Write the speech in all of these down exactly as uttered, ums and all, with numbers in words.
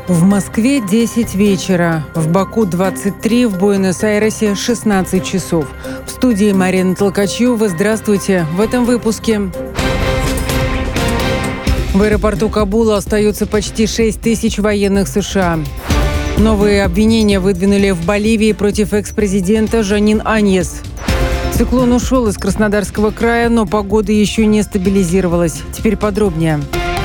В Москве десять вечера, в Баку двадцать три, в Буэнос-Айресе шестнадцать часов. В студии Марина Толкачева. Здравствуйте. В этом выпуске. В аэропорту Кабула остается почти шесть тысяч военных США. Новые обвинения выдвинули в Боливии против экс-президента Жанин Аньес. Циклон ушел из Краснодарского края, но погода еще не стабилизировалась. Теперь подробнее.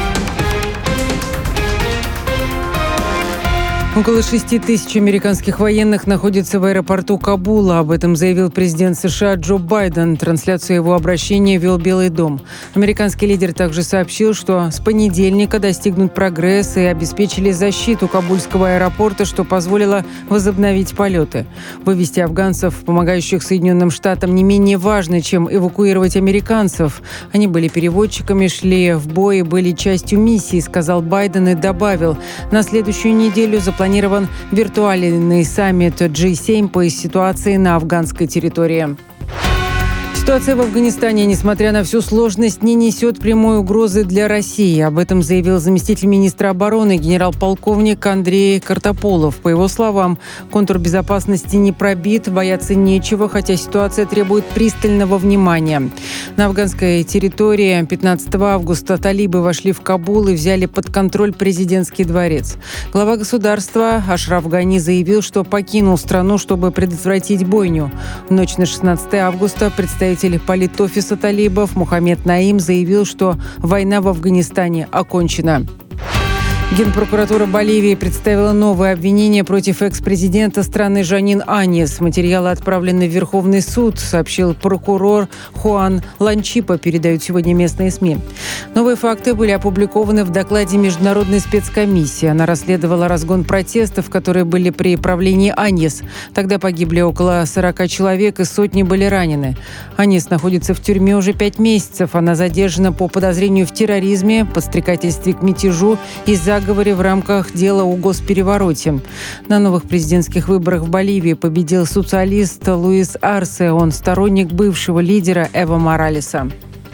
Около шести тысяч американских военных находятся в аэропорту Кабула. Об этом заявил президент США Джо Байден. Трансляцию его обращения вел Белый дом. Американский лидер также сообщил, что с понедельника достигнут прогресса и обеспечили защиту Кабульского аэропорта, что позволило возобновить полеты. Вывести афганцев, помогающих Соединенным Штатам, не менее важно, чем эвакуировать американцев. Они были переводчиками, шли в бой и были частью миссии, сказал Байден и добавил, на следующую неделю запланировано Запланирован виртуальный саммит джи семь по ситуации на афганской территории. Ситуация в Афганистане, несмотря на всю сложность, не несет прямой угрозы для России. Об этом заявил заместитель министра обороны генерал-полковник Андрей Картополов. По его словам, контур безопасности не пробит, бояться нечего, хотя ситуация требует пристального внимания. На афганской территории пятнадцатого августа талибы вошли в Кабул и взяли под контроль президентский дворец. Глава государства Ашраф Гани заявил, что покинул страну, чтобы предотвратить бойню. В ночь на шестнадцатое августа представитель политофиса талибов Мухаммед Наим заявил, что война в Афганистане окончена. Генпрокуратура Боливии представила новые обвинения против экс-президента страны Жанин Аньес. Материалы отправлены в Верховный суд, сообщил прокурор Хуан Ланчипа, передают сегодня местные СМИ. Новые факты были опубликованы в докладе Международной спецкомиссии. Она расследовала разгон протестов, которые были при правлении Аньес. Тогда погибли около сорока человек и сотни были ранены. Аньес находится в тюрьме уже пять месяцев. Она задержана по подозрению в терроризме, подстрекательстве к мятежу и заговоре в рамках дела о госперевороте. На новых президентских выборах в Боливии победил социалист Луис Арсе. Он сторонник бывшего лидера Эво Моралеса.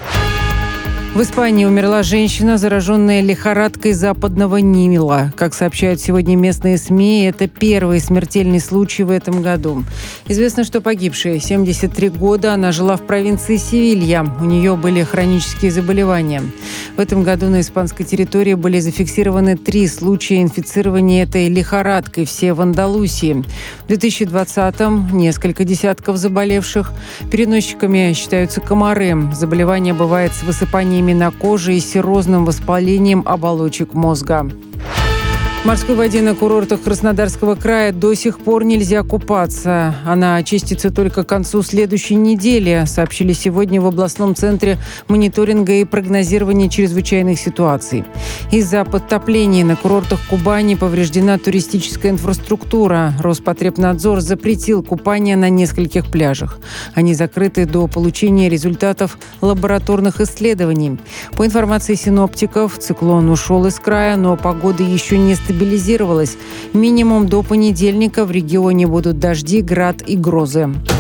В Испании умерла женщина, зараженная лихорадкой западного Нила. Как сообщают сегодня местные СМИ, это первый смертельный случай в этом году. Известно, что погибшая, семьдесят три года, она жила в провинции Севилья. У нее были хронические заболевания. В этом году на испанской территории были зафиксированы три случая инфицирования этой лихорадкой, все в Андалусии. В две тысячи двадцатом несколько десятков заболевших. Переносчиками считаются комары. Заболевание бывает с высыпанием на коже и серозным воспалением оболочек мозга. В морской воде на курортах Краснодарского края до сих пор нельзя купаться. Она очистится только к концу следующей недели, сообщили сегодня в областном центре мониторинга и прогнозирования чрезвычайных ситуаций. Из-за подтопления на курортах Кубани повреждена туристическая инфраструктура. Роспотребнадзор запретил купание на нескольких пляжах. Они закрыты до получения результатов лабораторных исследований. По информации синоптиков, циклон ушел из края, но погода еще не стабилизировалась. стабилизировалась. Минимум до понедельника в регионе будут дожди, град и грозы.